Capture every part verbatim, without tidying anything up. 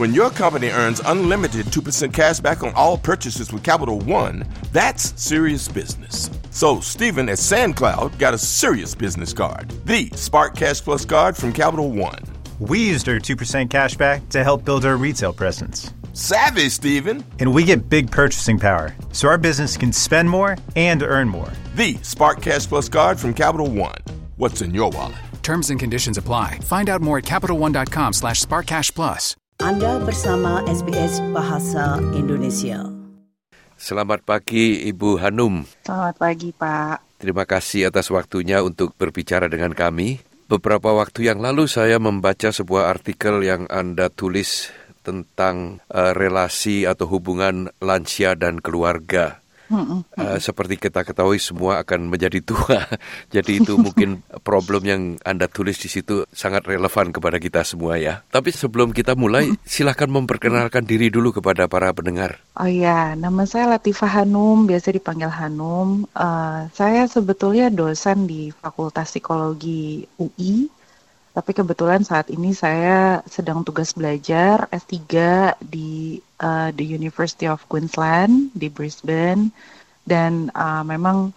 When your company earns unlimited two percent cash back on all purchases with Capital One, that's serious business. So Stephen at SandCloud got a serious business card, the Spark Cash Plus card from Capital One. We used our two percent cash back to help build our retail presence. Savvy, Stephen. And we get big purchasing power, so our business can spend more and earn more. The Spark Cash Plus card from Capital One. What's in your wallet? Terms and conditions apply. Find out more at CapitalOne.com slash SparkCashPlus. Anda bersama S B S Bahasa Indonesia. Selamat pagi, Ibu Hanum. Selamat pagi, Pak. Terima kasih atas waktunya untuk berbicara dengan kami. Beberapa waktu yang lalu saya membaca sebuah artikel yang Anda tulis tentang uh, relasi atau hubungan lansia dan keluarga. Uh, seperti kita ketahui semua akan menjadi tua. Jadi itu mungkin problem yang Anda tulis di situ sangat relevan kepada kita semua ya. Tapi sebelum kita mulai, silakan memperkenalkan diri dulu kepada para pendengar. Oh ya, nama saya Latifah Hanum, biasa dipanggil Hanum. Uh, saya sebetulnya dosen di Fakultas Psikologi U I. Tapi kebetulan saat ini saya sedang tugas belajar S tiga di uh, the University of Queensland di Brisbane, dan uh, memang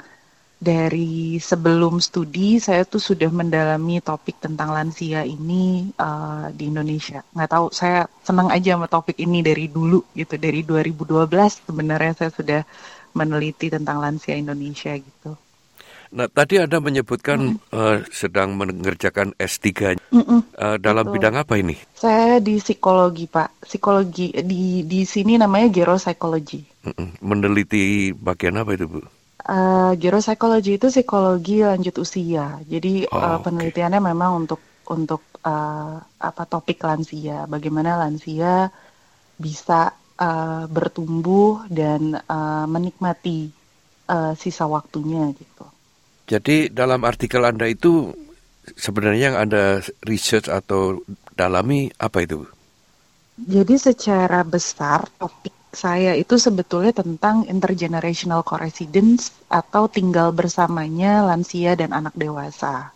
dari sebelum studi saya tuh sudah mendalami topik tentang lansia ini uh, di Indonesia. Nggak tahu, saya senang aja sama topik ini dari dulu gitu, dari dua ribu dua belas sebenarnya saya sudah meneliti tentang lansia Indonesia gitu. Nah, tadi Anda menyebutkan mm. uh, sedang mengerjakan S tiga. Mm-mm, uh, dalam betul. bidang apa ini? Saya di psikologi, Pak. Psikologi, di di sini namanya geropsychology. Mm-mm. Meneliti bagian apa itu, Bu? Uh, geropsychology itu psikologi lanjut usia. Jadi Oh, uh, oke. penelitiannya memang untuk untuk uh, apa topik lansia. Bagaimana lansia bisa uh, bertumbuh dan uh, menikmati uh, sisa waktunya gitu. Jadi dalam artikel Anda itu sebenarnya yang Anda research atau dalami apa itu? Jadi secara besar topik saya itu sebetulnya tentang intergenerational coresidence atau tinggal bersamanya lansia dan anak dewasa.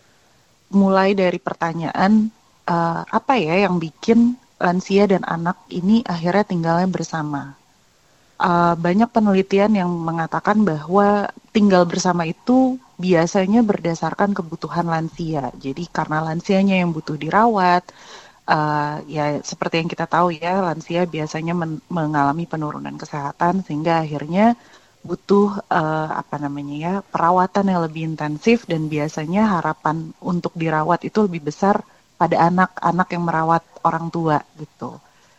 Mulai dari pertanyaan uh, apa ya yang bikin lansia dan anak ini akhirnya tinggalnya bersama. Uh, banyak penelitian yang mengatakan bahwa tinggal bersama itu biasanya berdasarkan kebutuhan lansia. Jadi karena lansianya yang butuh dirawat, uh, ya seperti yang kita tahu ya, lansia biasanya men- mengalami penurunan kesehatan sehingga akhirnya butuh uh, apa namanya ya perawatan yang lebih intensif, dan biasanya harapan untuk dirawat itu lebih besar pada anak-anak yang merawat orang tua gitu.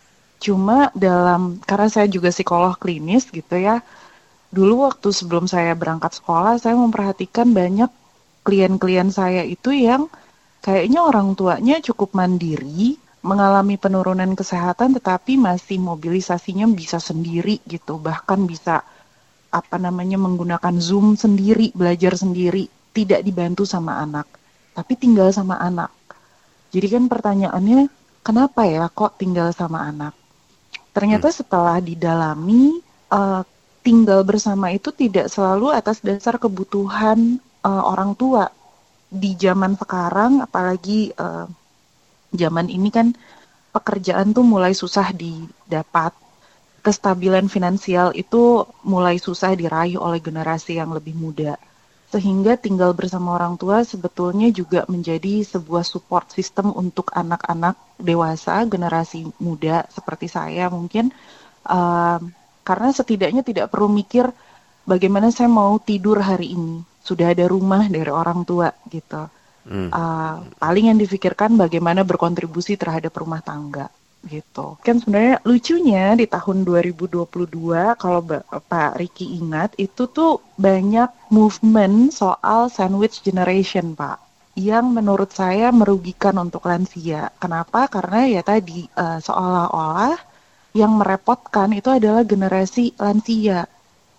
Cuma dalam, karena saya juga psikolog klinis gitu ya, dulu waktu sebelum saya berangkat sekolah, saya memperhatikan banyak klien-klien saya itu yang kayaknya orang tuanya cukup mandiri, mengalami penurunan kesehatan, tetapi masih mobilisasinya bisa sendiri gitu, bahkan bisa apa namanya menggunakan Zoom sendiri, belajar sendiri, tidak dibantu sama anak, tapi tinggal sama anak. Jadi kan pertanyaannya, kenapa ya kok tinggal sama anak? Ternyata setelah didalami, uh, tinggal bersama itu tidak selalu atas dasar kebutuhan uh, orang tua. Di zaman sekarang, apalagi uh, zaman ini kan pekerjaan tuh mulai susah didapat. Kestabilan finansial itu mulai susah diraih oleh generasi yang lebih muda. Sehingga tinggal bersama orang tua sebetulnya juga menjadi sebuah support system untuk anak-anak dewasa, generasi muda seperti saya mungkin. Um, karena setidaknya tidak perlu mikir bagaimana saya mau tidur hari ini. Sudah ada rumah dari orang tua gitu. Hmm. Uh, paling yang difikirkan bagaimana berkontribusi terhadap rumah tangga gitu. Kan sebenarnya lucunya di tahun dua ribu dua puluh dua kalau Pak Ricky ingat itu tuh banyak movement soal sandwich generation, Pak, yang menurut saya merugikan untuk lansia. Kenapa? Karena ya tadi uh, seolah-olah yang merepotkan itu adalah generasi lansia.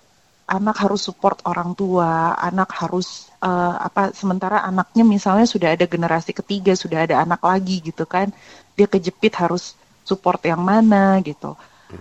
Anak harus support orang tua, anak harus uh, apa sementara anaknya misalnya sudah ada generasi ketiga, sudah ada anak lagi gitu kan. Dia kejepit harus support yang mana gitu.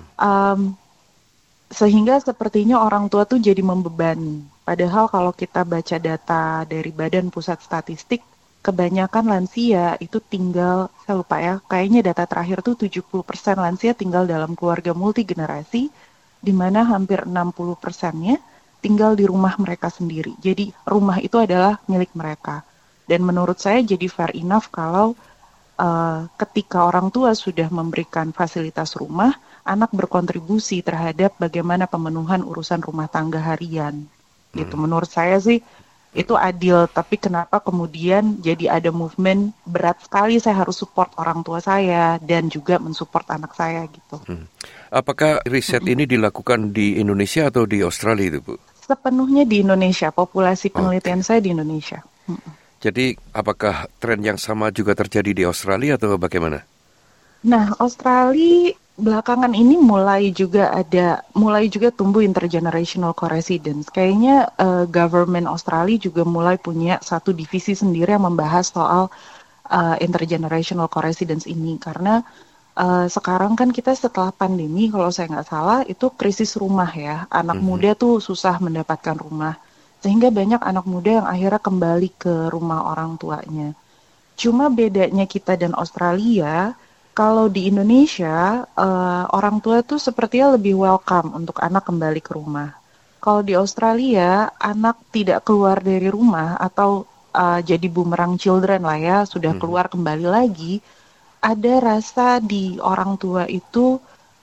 Um, sehingga sepertinya orang tua tuh jadi membebani. Padahal kalau kita baca data dari Badan Pusat Statistik, kebanyakan lansia itu tinggal, saya lupa ya, kayaknya data terakhir tuh tujuh puluh persen lansia tinggal dalam keluarga multigenerasi, di mana hampir enam puluh persennya tinggal di rumah mereka sendiri. Jadi rumah itu adalah milik mereka. Dan menurut saya jadi fair enough kalau uh, ketika orang tua sudah memberikan fasilitas rumah, anak berkontribusi terhadap bagaimana pemenuhan urusan rumah tangga harian. Gitu. Hmm. Menurut saya sih itu adil, tapi kenapa kemudian jadi ada movement berat sekali saya harus support orang tua saya dan juga mensupport anak saya gitu. Hmm. Apakah riset hmm. ini dilakukan di Indonesia atau di Australia itu, Bu? Sepenuhnya di Indonesia, populasi penelitian okay. saya di Indonesia. Hmm. Jadi apakah tren yang sama juga terjadi di Australia atau bagaimana? Nah, Australia belakangan ini mulai juga ada, mulai juga tumbuh intergenerational co-residence. Kayaknya uh, government Australia juga mulai punya satu divisi sendiri yang membahas soal uh, intergenerational co-residence ini. Karena uh, sekarang kan kita setelah pandemi, kalau saya nggak salah, itu krisis rumah ya. Anak mm-hmm. muda tuh susah mendapatkan rumah. Sehingga banyak anak muda yang akhirnya kembali ke rumah orang tuanya. Cuma bedanya kita dan Australia, kalau di Indonesia, uh, orang tua tuh sepertinya lebih welcome untuk anak kembali ke rumah. Kalau di Australia, anak tidak keluar dari rumah atau uh, jadi boomerang children lah ya, sudah keluar kembali lagi, ada rasa di orang tua itu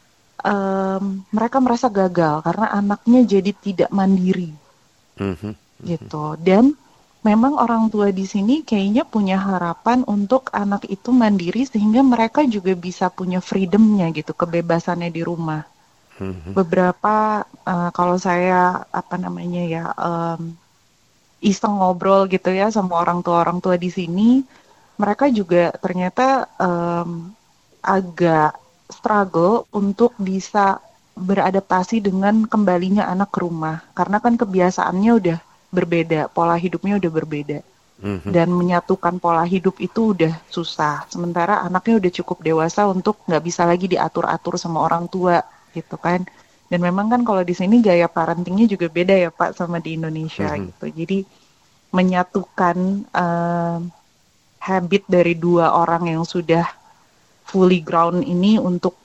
um, mereka merasa gagal karena anaknya jadi tidak mandiri, mm-hmm. gitu. Dan memang orang tua di sini kayaknya punya harapan untuk anak itu mandiri sehingga mereka juga bisa punya freedom-nya gitu, kebebasannya di rumah. Mm-hmm. Beberapa uh, kalau saya apa namanya ya um, iseng ngobrol gitu ya sama orang tua orang tua di sini, mereka juga ternyata um, agak struggle untuk bisa beradaptasi dengan kembalinya anak ke rumah karena kan kebiasaannya udah berbeda, pola hidupnya udah berbeda. Mm-hmm. Dan menyatukan pola hidup itu udah susah. Sementara anaknya udah cukup dewasa untuk nggak bisa lagi diatur-atur sama orang tua, gitu kan. Dan memang kan kalau di sini gaya parentingnya juga beda ya Pak sama di Indonesia, mm-hmm. gitu. Jadi menyatukan uh, habit dari dua orang yang sudah fully ground ini untuk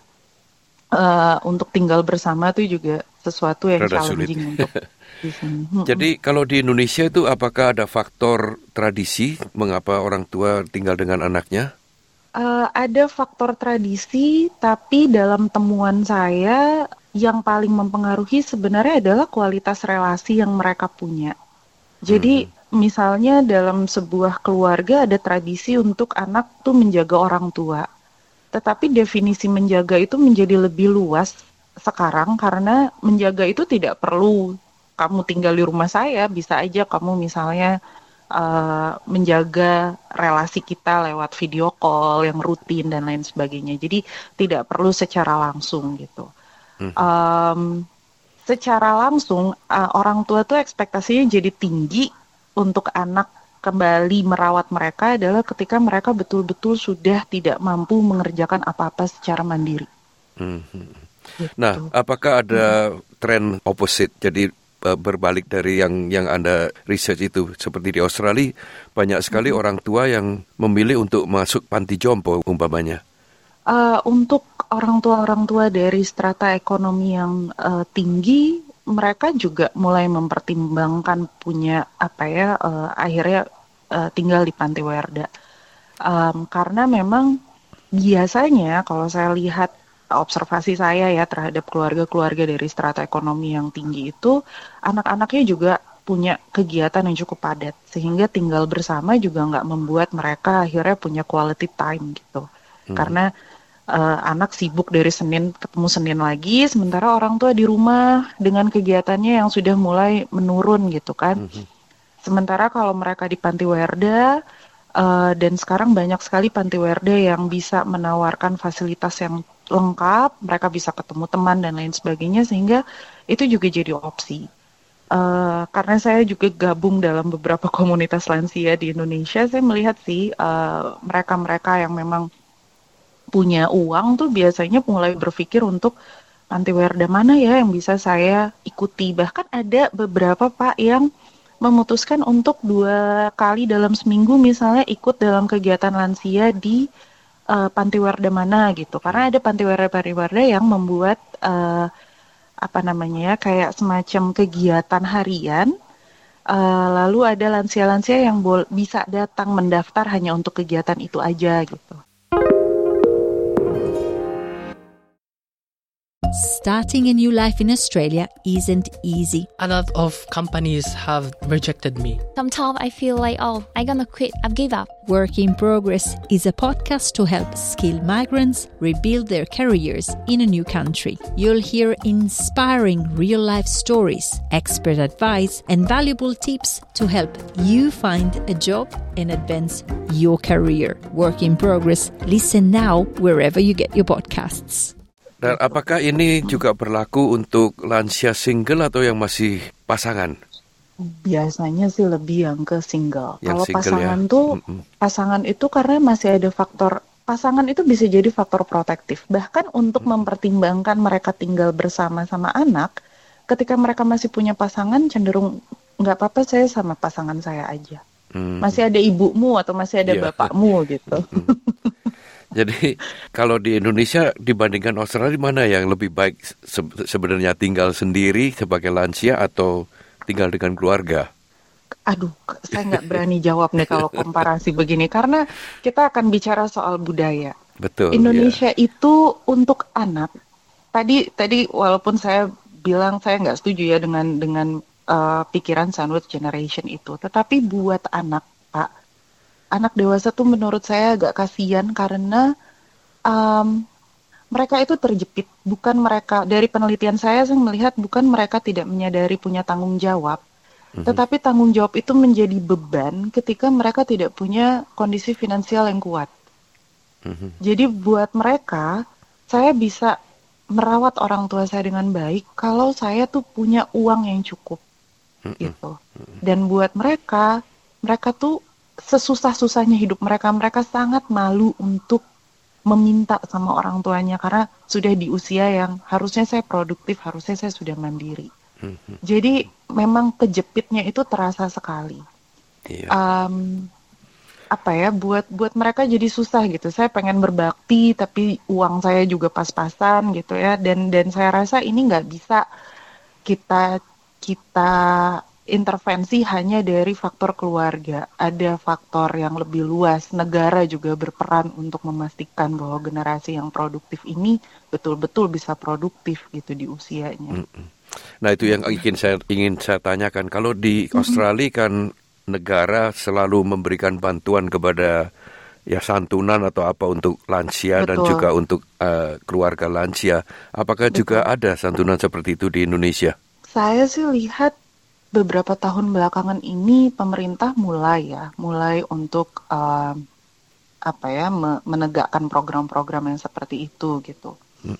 uh, untuk tinggal bersama tuh juga sesuatu yang rada challenging sulit. untuk Jadi kalau di Indonesia itu apakah ada faktor tradisi mengapa orang tua tinggal dengan anaknya? Uh, ada faktor tradisi, tapi dalam temuan saya yang paling mempengaruhi sebenarnya adalah kualitas relasi yang mereka punya. Jadi hmm. misalnya dalam sebuah keluarga ada tradisi untuk anak tuh menjaga orang tua. Tetapi definisi menjaga itu menjadi lebih luas sekarang karena menjaga itu tidak perlu kamu tinggal di rumah saya, bisa aja kamu misalnya uh, menjaga relasi kita lewat video call yang rutin dan lain sebagainya. Jadi tidak perlu secara langsung gitu. Hmm. Um, secara langsung uh, orang tua tuh ekspektasinya jadi tinggi untuk anak kembali merawat mereka adalah ketika mereka betul-betul sudah tidak mampu mengerjakan apa-apa secara mandiri. Hmm. Gitu. Nah, apakah ada hmm. tren opposite? Jadi berbalik dari yang yang Anda research itu, seperti di Australia banyak sekali mm-hmm. orang tua yang memilih untuk masuk panti jompo umpamanya. Uh, untuk orang tua-orang tua dari strata ekonomi yang uh, tinggi, mereka juga mulai mempertimbangkan punya apa ya uh, akhirnya uh, tinggal di panti werda. Um, karena memang biasanya kalau saya lihat observasi saya ya terhadap keluarga-keluarga dari strata ekonomi yang tinggi itu, anak-anaknya juga punya kegiatan yang cukup padat, sehingga tinggal bersama juga nggak membuat mereka akhirnya punya quality time gitu. Hmm. Karena uh, anak sibuk dari Senin ketemu Senin lagi, sementara orang tua di rumah dengan kegiatannya yang sudah mulai menurun gitu kan. Hmm. Sementara kalau mereka di panti werda, uh, dan sekarang banyak sekali panti werda yang bisa menawarkan fasilitas yang lengkap, mereka bisa ketemu teman dan lain sebagainya, sehingga itu juga jadi opsi. Uh, karena saya juga gabung dalam beberapa komunitas lansia di Indonesia, saya melihat sih uh, mereka-mereka yang memang punya uang tuh biasanya mulai berpikir untuk panti werda mana ya yang bisa saya ikuti. Bahkan ada beberapa Pak yang memutuskan untuk dua kali dalam seminggu misalnya ikut dalam kegiatan lansia di uh, panti warda mana gitu. Karena ada panti warda-panti warda yang membuat uh, apa namanya ya, kayak semacam kegiatan harian. Uh, lalu ada lansia-lansia yang bol- bisa datang mendaftar hanya untuk kegiatan itu aja gitu. Starting a new life in Australia isn't easy. A lot of companies have rejected me. Sometimes I feel like, oh, I'm gonna quit, I've give up. Work in Progress is a podcast to help skilled migrants rebuild their careers in a new country. You'll hear inspiring real-life stories, expert advice, and valuable tips to help you find a job and advance your career. Work in Progress. Listen now wherever you get your podcasts. Dan apakah ini juga berlaku untuk lansia single atau yang masih pasangan? Biasanya sih lebih yang ke single. Yang Kalau single, pasangan ya. tuh, Mm-mm. pasangan itu karena masih ada faktor, pasangan itu bisa jadi faktor protektif. Bahkan untuk Mm-mm. mempertimbangkan mereka tinggal bersama sama anak, ketika mereka masih punya pasangan cenderung nggak apa-apa saya sama pasangan saya aja. Mm-mm. Masih ada ibumu atau masih ada Iya. bapakmu gitu. Jadi kalau di Indonesia dibandingkan Australia, mana yang lebih baik se- sebenarnya, tinggal sendiri sebagai lansia atau tinggal dengan keluarga? Aduh, saya nggak berani jawab nih kalau komparasi begini karena kita akan bicara soal budaya. Betul. Indonesia itu untuk anak. Tadi tadi walaupun saya bilang saya nggak setuju ya dengan dengan uh, pikiran sandwich generation itu, tetapi buat anak, Pak, anak dewasa tuh menurut saya agak kasihan karena um, mereka itu terjepit. Bukan mereka, dari penelitian saya saya melihat bukan mereka tidak menyadari punya tanggung jawab, mm-hmm. tetapi tanggung jawab itu menjadi beban ketika mereka tidak punya kondisi finansial yang kuat. Mm-hmm. Jadi buat mereka, saya bisa merawat orang tua saya dengan baik kalau saya tuh punya uang yang cukup, mm-hmm. gitu. Dan buat mereka, mereka tuh sesusah-susahnya hidup mereka, mereka sangat malu untuk meminta sama orang tuanya karena sudah di usia yang harusnya saya produktif, harusnya saya sudah mandiri. Mm-hmm. Jadi memang kejepitnya itu terasa sekali. Yeah. Um, apa ya, buat buat mereka jadi susah gitu. Saya pengen berbakti tapi uang saya juga pas-pasan gitu ya. Dan dan saya rasa ini nggak bisa kita kita intervensi hanya dari faktor keluarga. Ada faktor yang lebih luas. Negara juga berperan untuk memastikan bahwa generasi yang produktif ini betul-betul bisa produktif gitu di usianya. Nah itu yang ingin saya ingin saya tanyakan. Kalau di Australia kan negara selalu memberikan bantuan kepada ya santunan atau apa untuk lansia. Betul. Dan juga untuk uh, keluarga lansia. Apakah Betul. Juga ada santunan seperti itu di Indonesia? Saya sih lihat beberapa tahun belakangan ini pemerintah mulai ya, mulai untuk uh, apa ya me- menegakkan program-program yang seperti itu gitu.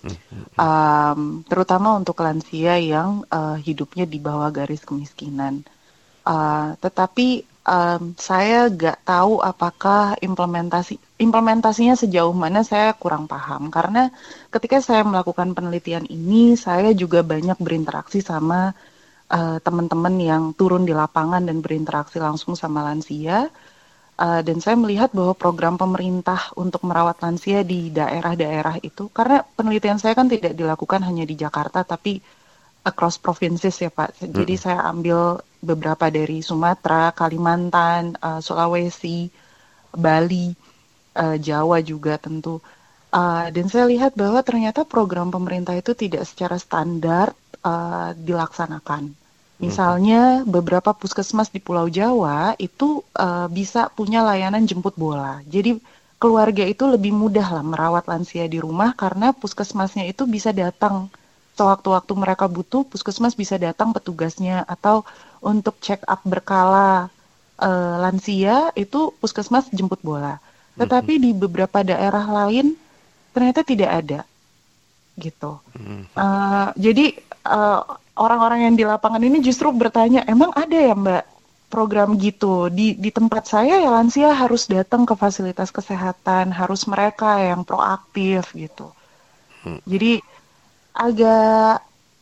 Um, terutama untuk lansia yang uh, hidupnya di bawah garis kemiskinan. Uh, tetapi um, saya nggak tahu apakah implementasi implementasinya sejauh mana, saya kurang paham karena ketika saya melakukan penelitian ini saya juga banyak berinteraksi sama Uh, teman-teman yang turun di lapangan dan berinteraksi langsung sama lansia, uh, dan saya melihat bahwa program pemerintah untuk merawat lansia di daerah-daerah itu, karena penelitian saya kan tidak dilakukan hanya di Jakarta tapi across provinces ya Pak, jadi hmm. saya ambil beberapa dari Sumatera, Kalimantan, uh, Sulawesi, Bali, uh, Jawa juga tentu, uh, dan saya lihat bahwa ternyata program pemerintah itu tidak secara standar uh, dilaksanakan. Misalnya beberapa puskesmas di Pulau Jawa itu uh, bisa punya layanan jemput bola. Jadi keluarga itu lebih mudah lah merawat lansia di rumah karena puskesmasnya itu bisa datang sewaktu-waktu mereka butuh, puskesmas bisa datang petugasnya, atau untuk check up berkala uh, lansia itu puskesmas jemput bola. Tetapi di beberapa daerah lain ternyata tidak ada gitu. Uh, jadi uh, orang-orang yang di lapangan ini justru bertanya, emang ada ya Mbak program gitu? Di di tempat saya ya lansia harus datang ke fasilitas kesehatan, harus mereka yang proaktif gitu. Hmm. Jadi agak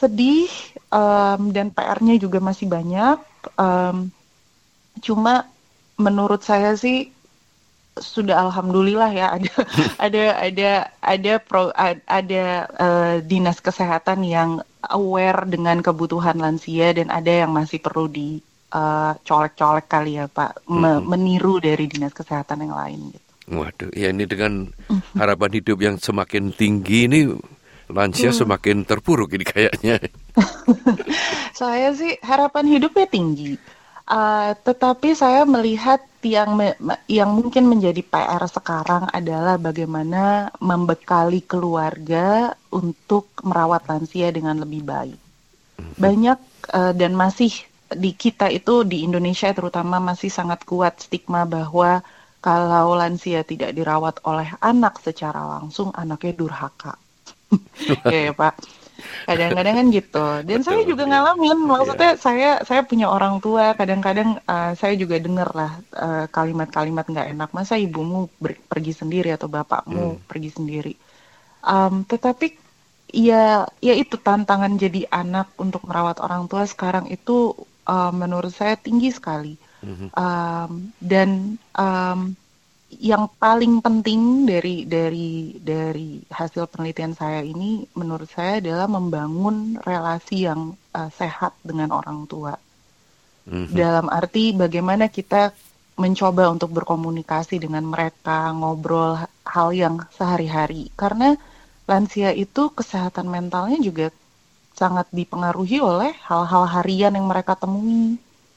sedih um, dan P R-nya juga masih banyak. Um, cuma menurut saya sih sudah alhamdulillah ya ada ada ada ada pro, ada uh, dinas kesehatan yang aware dengan kebutuhan lansia dan ada yang masih perlu di uh, colek-colek kali ya Pak, Me- mm-hmm. meniru dari dinas kesehatan yang lain gitu. Waduh, ya ini dengan harapan hidup yang semakin tinggi ini lansia hmm. semakin terpuruk ini kayaknya. Saya sih harapan hidupnya tinggi, uh, tetapi saya melihat yang me- yang mungkin menjadi P R sekarang adalah bagaimana membekali keluarga untuk merawat lansia dengan lebih baik. Hmm. Banyak uh, dan masih di kita itu di Indonesia terutama masih sangat kuat stigma bahwa kalau lansia tidak dirawat oleh anak secara langsung, anaknya durhaka. Ya, ya Pak. Kadang-kadang kan gitu. Dan Betul, saya juga ya. ngalamin. Maksudnya ya. saya saya punya orang tua. Kadang-kadang uh, saya juga dengar lah uh, kalimat-kalimat nggak enak. Masa ibumu ber- pergi sendiri atau bapakmu hmm. pergi sendiri. Um, tetapi ya ya itu tantangan jadi anak untuk merawat orang tua sekarang itu uh, menurut saya tinggi sekali. Um, dan um, yang paling penting dari dari dari hasil penelitian saya ini menurut saya adalah membangun relasi yang uh, sehat dengan orang tua. Mm-hmm. Dalam arti bagaimana kita mencoba untuk berkomunikasi dengan mereka, ngobrol hal yang sehari-hari. Karena lansia itu kesehatan mentalnya juga sangat dipengaruhi oleh hal-hal harian yang mereka temui.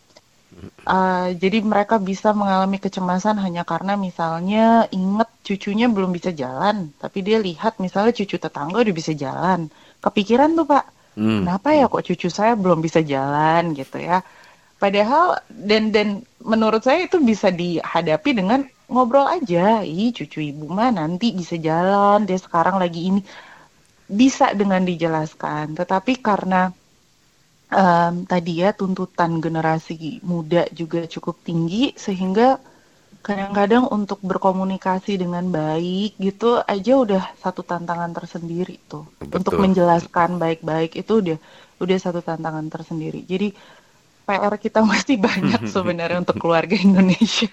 Uh, jadi mereka bisa mengalami kecemasan hanya karena misalnya inget cucunya belum bisa jalan, tapi dia lihat misalnya cucu tetangga udah bisa jalan, kepikiran tuh Pak, hmm. kenapa ya kok cucu saya belum bisa jalan gitu ya. Padahal dan dan menurut saya itu bisa dihadapi dengan ngobrol aja, ih cucu ibu mah nanti bisa jalan, dia sekarang lagi ini, bisa dengan dijelaskan. Tetapi karena Um, tadi ya tuntutan generasi muda juga cukup tinggi sehingga kadang-kadang untuk berkomunikasi dengan baik gitu aja udah satu tantangan tersendiri tuh. Betul. Untuk menjelaskan baik-baik itu udah udah satu tantangan tersendiri. Jadi P R kita masih banyak sebenarnya untuk keluarga Indonesia.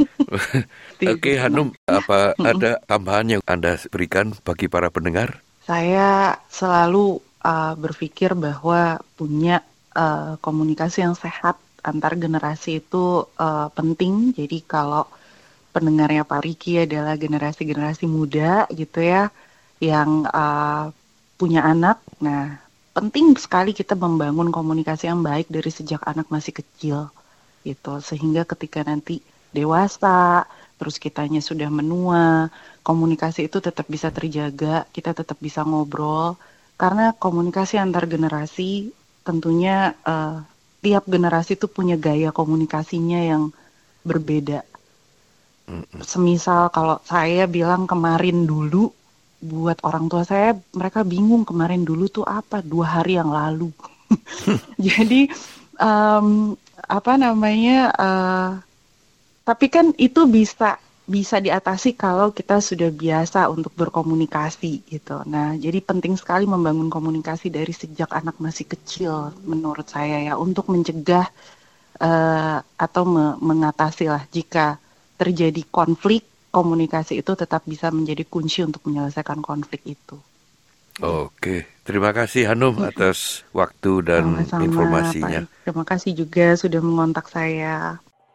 Oke okay, Hanum, apa ada tambahan yang Anda berikan bagi para pendengar? Saya selalu Uh, berpikir bahwa punya uh, komunikasi yang sehat antar generasi itu uh, penting. Jadi kalau pendengarnya Pak Riki adalah generasi-generasi muda gitu ya, yang uh, punya anak, nah penting sekali kita membangun komunikasi yang baik dari sejak anak masih kecil gitu, sehingga ketika nanti dewasa, terus kitanya sudah menua, komunikasi itu tetap bisa terjaga, kita tetap bisa ngobrol. Karena komunikasi antar generasi tentunya uh, tiap generasi itu punya gaya komunikasinya yang berbeda. Semisal kalau saya bilang kemarin dulu, buat orang tua saya mereka bingung kemarin dulu tuh apa, dua hari yang lalu. Jadi um, apa namanya? Uh, tapi kan itu bisa bisa diatasi kalau kita sudah biasa untuk berkomunikasi gitu. Nah, jadi penting sekali membangun komunikasi dari sejak anak masih kecil menurut saya ya, untuk mencegah uh, atau me- mengatasi lah jika terjadi konflik, komunikasi itu tetap bisa menjadi kunci untuk menyelesaikan konflik itu. Oke, terima kasih Hanum atas waktu dan Sama-sama, informasinya. Pak. Terima kasih juga sudah mengontak saya.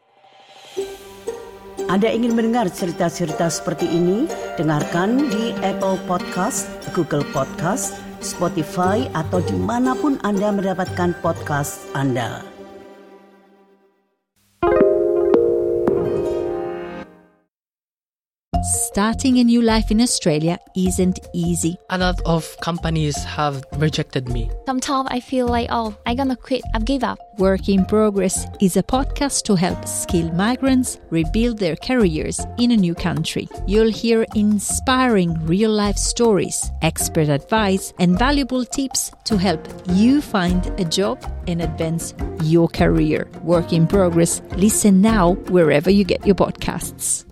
Anda ingin mendengar cerita-cerita seperti ini? Dengarkan di Apple Podcast, Google Podcast, Spotify, atau dimanapun Anda mendapatkan podcast Anda. Starting a new life in Australia isn't easy. A lot of companies have rejected me. Sometimes I feel like, oh, I'm gonna quit. I've given up. Work in Progress is a podcast to help skilled migrants rebuild their careers in a new country. You'll hear inspiring real-life stories, expert advice, and valuable tips to help you find a job and advance your career. Work in Progress. Listen now wherever you get your podcasts.